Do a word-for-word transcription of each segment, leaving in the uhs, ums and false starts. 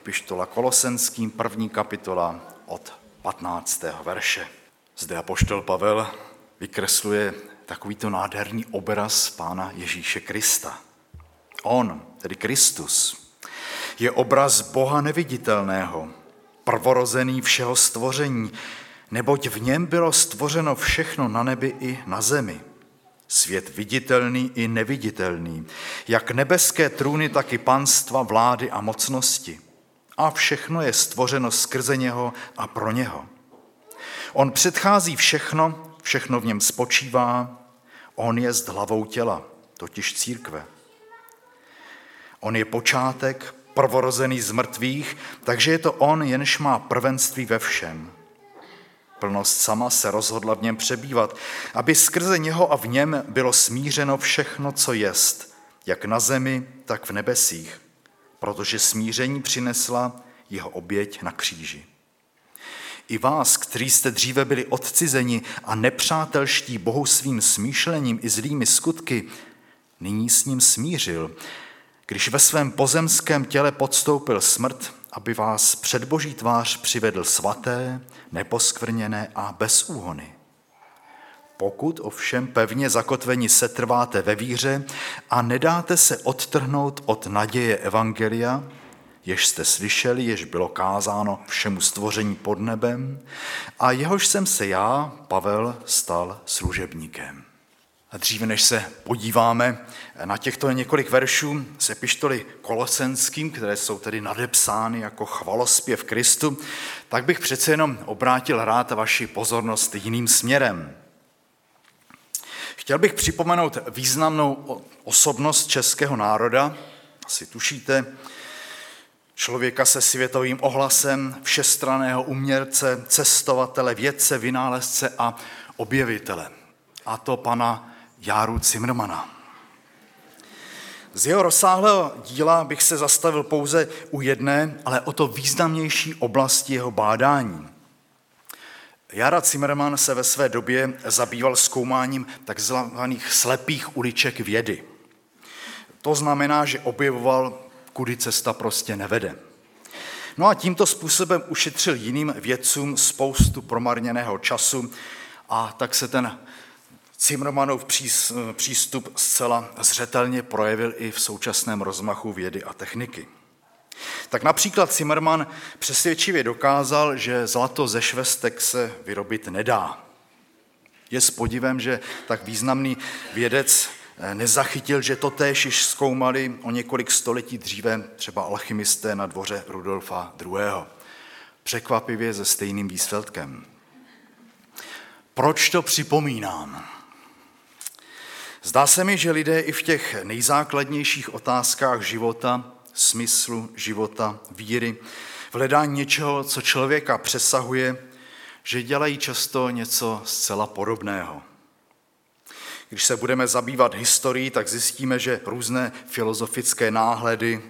Epištola Kolosenským, první kapitola od patnáctého verše. Zde apoštol Pavel vykresluje takovýto nádherný obraz Pána Ježíše Krista. On, tedy Kristus, je obraz Boha neviditelného, prvorozený všeho stvoření, neboť v něm bylo stvořeno všechno na nebi i na zemi. Svět viditelný i neviditelný, jak nebeské trůny, tak i panstva, vlády a mocnosti. A všechno je stvořeno skrze něho a pro něho. On předchází všechno, všechno v něm spočívá, on je z hlavou těla, totiž církve. On je počátek, prvorozený z mrtvých, takže je to on, jenž má prvenství ve všem. Plnost sama se rozhodla v něm přebývat, aby skrze něho a v něm bylo smířeno všechno, co jest, jak na zemi, tak v nebesích, protože smíření přinesla jeho oběť na kříži. I vás, kteří jste dříve byli odcizeni a nepřátelští Bohu svým smýšlením i zlými skutky, nyní s ním smířil, když ve svém pozemském těle podstoupil smrt, aby vás před Boží tvář přivedl svaté, neposkvrněné a bez úhony. Pokud ovšem pevně zakotveni setrváte ve víře a nedáte se odtrhnout od naděje evangelia, jež jste slyšeli, jež bylo kázáno všemu stvoření pod nebem, a jehož jsem se já, Pavel, stal služebníkem. A dříve než se podíváme na těchto několik veršů z epištoly Kolosenským, které jsou tedy nadepsány jako chvalospěv Kristu, tak bych přece jenom obrátil rád vaši pozornost jiným směrem. Chtěl bych připomenout významnou osobnost českého národa, asi tušíte, člověka se světovým ohlasem, všestranného umělce, cestovatele, vědce, vynálezce a objevitele. A to pana Járu Cimrmana. Z jeho rozsáhlého díla bych se zastavil pouze u jedné, ale o to významnější oblasti jeho bádání. Jára Cimrman se ve své době zabýval zkoumáním takzvaných slepých uliček vědy. To znamená, že objevoval, kudy cesta prostě nevede. No a tímto způsobem ušetřil jiným vědcům spoustu promarněného času a tak se ten Cimrmanův přístup zcela zřetelně projevil i v současném rozmachu vědy a techniky. Tak například Cimrman přesvědčivě dokázal, že zlato ze švestek se vyrobit nedá. Je s podivem, že tak významný vědec nezachytil, že totéž již zkoumali o několik století dříve třeba alchymisté na dvoře Rudolfa druhého. Překvapivě se stejným výsledkem. Proč to připomínám? Zdá se mi, že lidé i v těch nejzákladnějších otázkách života, smyslu života, víry, v hledání něčeho, co člověka přesahuje, že dělají často něco zcela podobného. Když se budeme zabývat historií, tak zjistíme, že různé filozofické náhledy,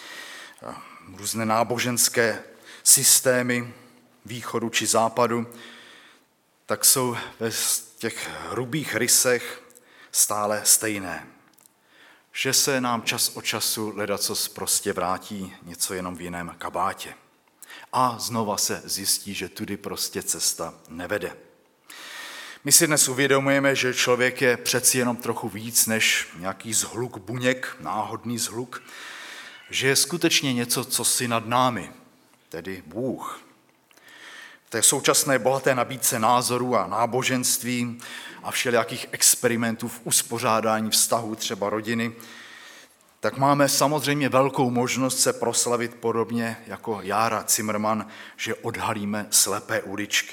různé náboženské systémy východu či západu, tak jsou ve těch hrubých rysech stále stejné. Že se nám čas od času ledacos prostě vrátí něco jenom v jiném kabátě. A znova se zjistí, že tudy prostě cesta nevede. My si dnes uvědomujeme, že člověk je přeci jenom trochu víc než nějaký zhluk buněk, náhodný zhluk, že je skutečně něco, co si nad námi, tedy Bůh. V té současné bohaté nabídce názorů a náboženství a všelijakých experimentů v uspořádání vztahů, třeba rodiny, tak máme samozřejmě velkou možnost se proslavit podobně jako Jára Cimrman, že odhalíme slepé uličky.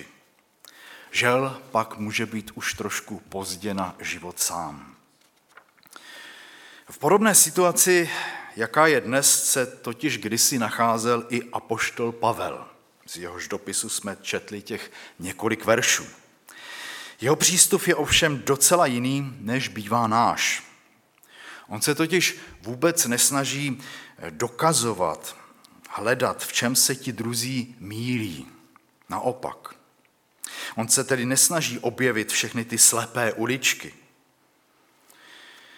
Žel pak může být už trošku pozdě na život sám. V podobné situaci, jaká je dnes, se totiž kdysi nacházel i apoštol Pavel. Z jehož dopisu jsme četli těch několik veršů. Jeho přístup je ovšem docela jiný, než bývá náš. On se totiž vůbec nesnaží dokazovat, hledat, v čem se ti druzí mýlí. Naopak. On se tedy nesnaží objevit všechny ty slepé uličky.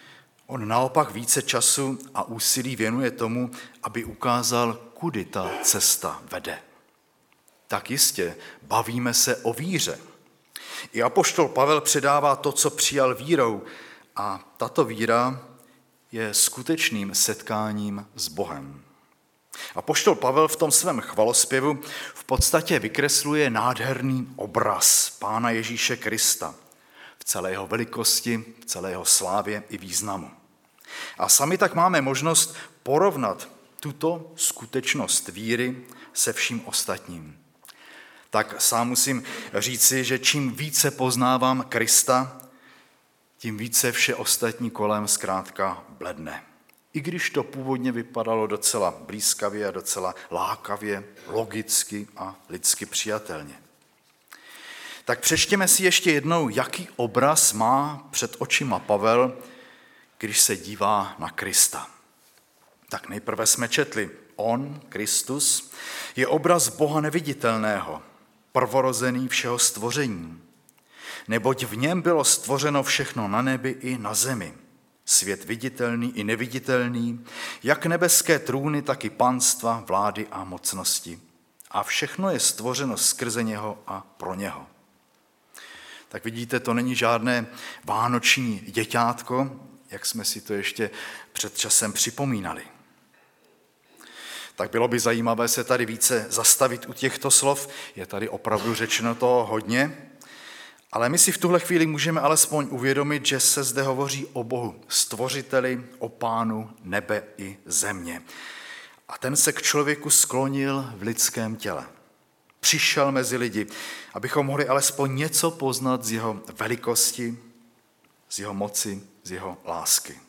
On naopak více času a úsilí věnuje tomu, aby ukázal, kudy ta cesta vede. Tak jistě, bavíme se o víře. I apoštol Pavel předává to, co přijal vírou, a tato víra je skutečným setkáním s Bohem. Apoštol Pavel v tom svém chvalospěvu v podstatě vykresluje nádherný obraz Pána Ježíše Krista v celé jeho velikosti, v celé jeho slávě i významu. A sami tak máme možnost porovnat tuto skutečnost víry se vším ostatním. Tak sám musím říci, že čím více poznávám Krista, tím více vše ostatní kolem zkrátka bledne. I když to původně vypadalo docela blízkavě a docela lákavě, logicky a lidsky přijatelně. Tak přečtěme si ještě jednou, jaký obraz má před očima Pavel, když se dívá na Krista. Tak nejprve jsme četli, on, Kristus, je obraz Boha neviditelného, prvorozený všeho stvoření. Neboť v něm bylo stvořeno všechno na nebi i na zemi, svět viditelný i neviditelný, jak nebeské trůny, tak i panstva, vlády a mocnosti. A všechno je stvořeno skrze něho a pro něho. Tak vidíte, to není žádné vánoční děťátko, jak jsme si to ještě před časem připomínali. Tak bylo by zajímavé se tady více zastavit u těchto slov, je tady opravdu řečeno toho hodně, ale my si v tuhle chvíli můžeme alespoň uvědomit, že se zde hovoří o Bohu, stvořiteli, o Pánu nebe i země. A ten se k člověku sklonil v lidském těle. Přišel mezi lidi, abychom mohli alespoň něco poznat z jeho velikosti, z jeho moci, z jeho lásky.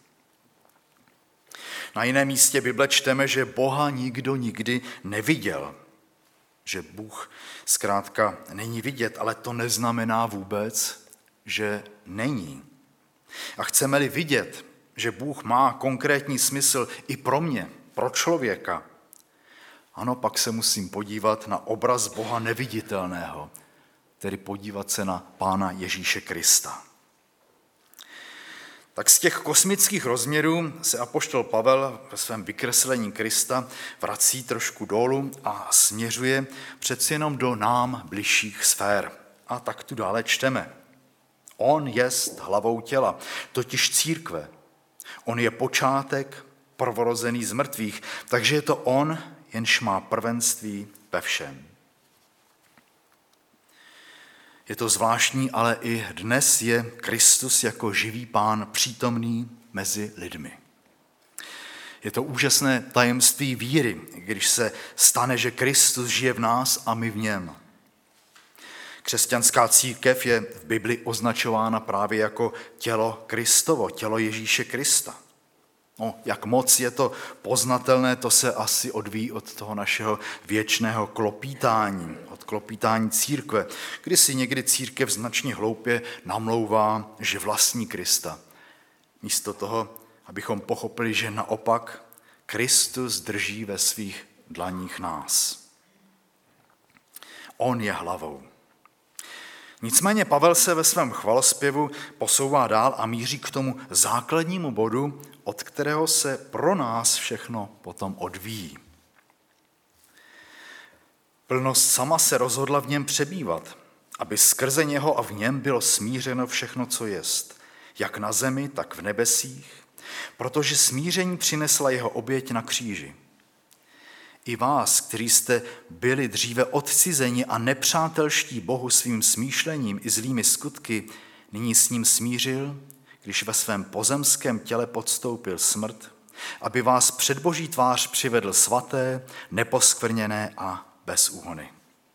Na jiném místě Bible čteme, že Boha nikdo nikdy neviděl. Že Bůh zkrátka není vidět, ale to neznamená vůbec, že není. A chceme-li vidět, že Bůh má konkrétní smysl i pro mě, pro člověka, ano, pak se musím podívat na obraz Boha neviditelného, tedy podívat se na Pána Ježíše Krista. Tak z těch kosmických rozměrů se apoštol Pavel ve svém vykreslení Krista vrací trošku dolů a směřuje přeci jenom do nám bližších sfér. A tak tu dále čteme. On jest hlavou těla, totiž církve. On je počátek, prvorozený z mrtvých, takže je to on, jenž má prvenství ve všem. Je to zvláštní, ale i dnes je Kristus jako živý Pán přítomný mezi lidmi. Je to úžasné tajemství víry, když se stane, že Kristus žije v nás a my v něm. Křesťanská církev je v Bibli označována právě jako tělo Kristovo, tělo Ježíše Krista. No, jak moc je to poznatelné, to se asi odvíjí od toho našeho věčného klopítání, od klopítání církve, kdy si někdy církev značně hloupě namlouvá, že vlastní Krista. Místo toho, abychom pochopili, že naopak Kristus drží ve svých dlaních nás. On je hlavou. Nicméně Pavel se ve svém chvalospěvu posouvá dál a míří k tomu základnímu bodu, od kterého se pro nás všechno potom odvíjí. Plnost sama se rozhodla v něm přebývat, aby skrze něho a v něm bylo smířeno všechno, co jest, jak na zemi, tak v nebesích, protože smíření přinesla jeho oběť na kříži. I vás, kteří jste byli dříve odcizeni a nepřátelští Bohu svým smýšlením i zlými skutky, nyní s ním smířil, když ve svém pozemském těle podstoupil smrt, aby vás před Boží tvář přivedl svaté, neposkvrněné a bez úhony.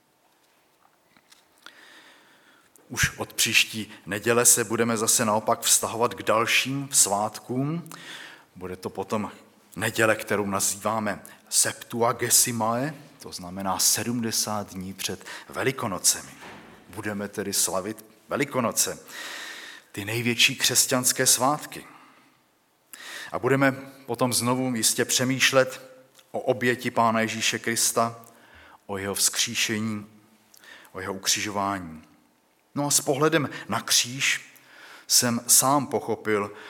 Už od příští neděle se budeme zase naopak vztahovat k dalším svátkům. Bude to potom neděle, kterou nazýváme Septuagesimae, to znamená sedmdesát dní před Velikonocemi. Budeme tedy slavit Velikonoce, ty největší křesťanské svátky. A budeme potom znovu jistě přemýšlet o oběti Pána Ježíše Krista, o jeho vzkříšení, o jeho ukřižování. No a s pohledem na kříž jsem sám pochopil,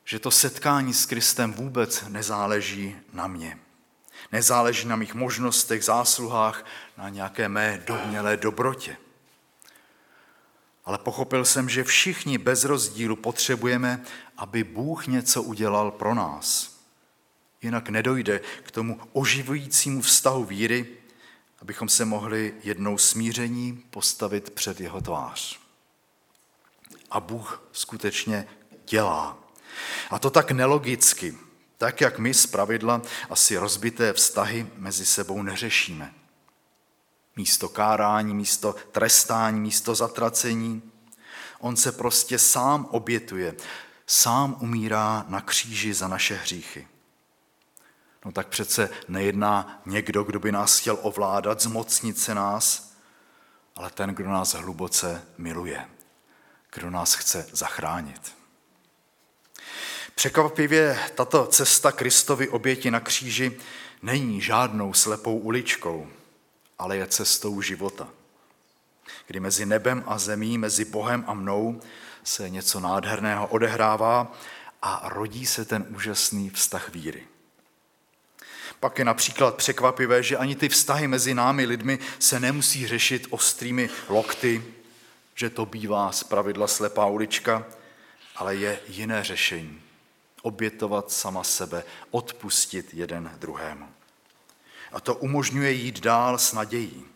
že to setkání s Kristem vůbec nezáleží na mě. Nezáleží na mých možnostech, zásluhách, na nějaké mé domnělé dobrotě. Ale pochopil jsem, že všichni bez rozdílu potřebujeme, aby Bůh něco udělal pro nás. Jinak nedojde k tomu oživujícímu vztahu víry, abychom se mohli jednou smíření postavit před jeho tvář. A Bůh skutečně dělá. A to tak nelogicky, tak jak my zpravidla asi rozbité vztahy mezi sebou neřešíme. Místo kárání, místo trestání, místo zatracení. On se prostě sám obětuje, sám umírá na kříži za naše hříchy. No tak přece nejedná někdo, kdo by nás chtěl ovládat, zmocnit se nás, ale ten, kdo nás hluboce miluje, kdo nás chce zachránit. Překvapivě tato cesta Kristovy oběti na kříži není žádnou slepou uličkou, ale je cestou života, kdy mezi nebem a zemí, mezi Bohem a mnou se něco nádherného odehrává a rodí se ten úžasný vztah víry. Pak je například překvapivé, že ani ty vztahy mezi námi lidmi se nemusí řešit ostrými lokty, že to bývá zpravidla slepá ulička, ale je jiné řešení. Obětovat sama sebe, odpustit jeden druhému. A to umožňuje jít dál s nadějí.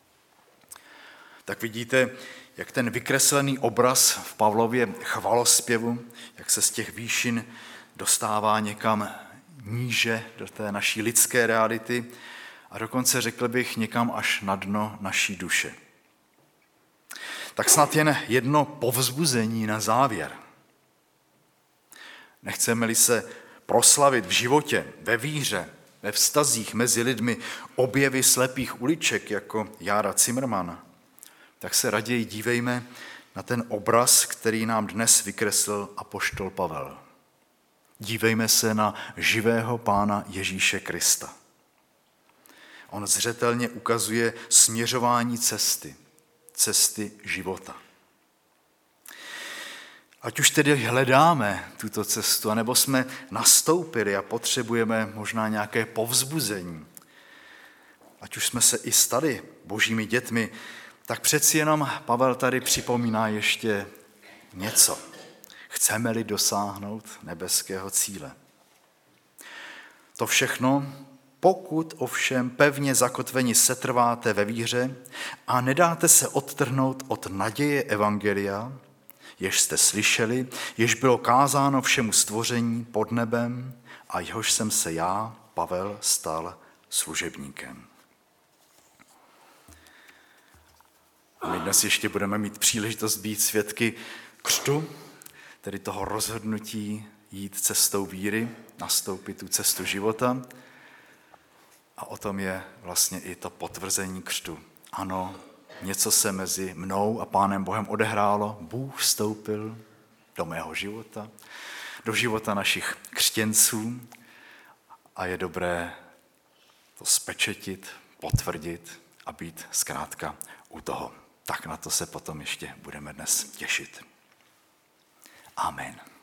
Tak vidíte, jak ten vykreslený obraz v Pavlově chvalospěvu, jak se z těch výšin dostává někam níže do té naší lidské reality a dokonce řekl bych někam až na dno naší duše. Tak snad jen jedno povzbuzení na závěr. Nechceme-li se proslavit v životě, ve víře, ve vztazích mezi lidmi objevy slepých uliček jako Jára Cimrmana, tak se raději dívejme na ten obraz, který nám dnes vykreslil apoštol Pavel. Dívejme se na živého Pána Ježíše Krista. On zřetelně ukazuje směřování cesty, cesty života. Ať už tedy hledáme tuto cestu, anebo jsme nastoupili a potřebujeme možná nějaké povzbuzení, ať už jsme se i stali božími dětmi, tak přeci jenom Pavel tady připomíná ještě něco. Chceme-li dosáhnout nebeského cíle. To všechno, pokud ovšem pevně zakotveni setrváte ve víře a nedáte se odtrhnout od naděje evangelia, jež jste slyšeli, jež bylo kázáno všemu stvoření pod nebem a jehož jsem se já, Pavel, stal služebníkem. A my dnes ještě budeme mít příležitost být svědky křtu, tedy toho rozhodnutí jít cestou víry, nastoupit tu cestu života. A o tom je vlastně i to potvrzení křtu. Ano, něco se mezi mnou a Pánem Bohem odehrálo, Bůh vstoupil do mého života, do života našich křtěnců a je dobré to spečetit, potvrdit a být zkrátka u toho. Tak na to se potom ještě budeme dnes těšit. Amen.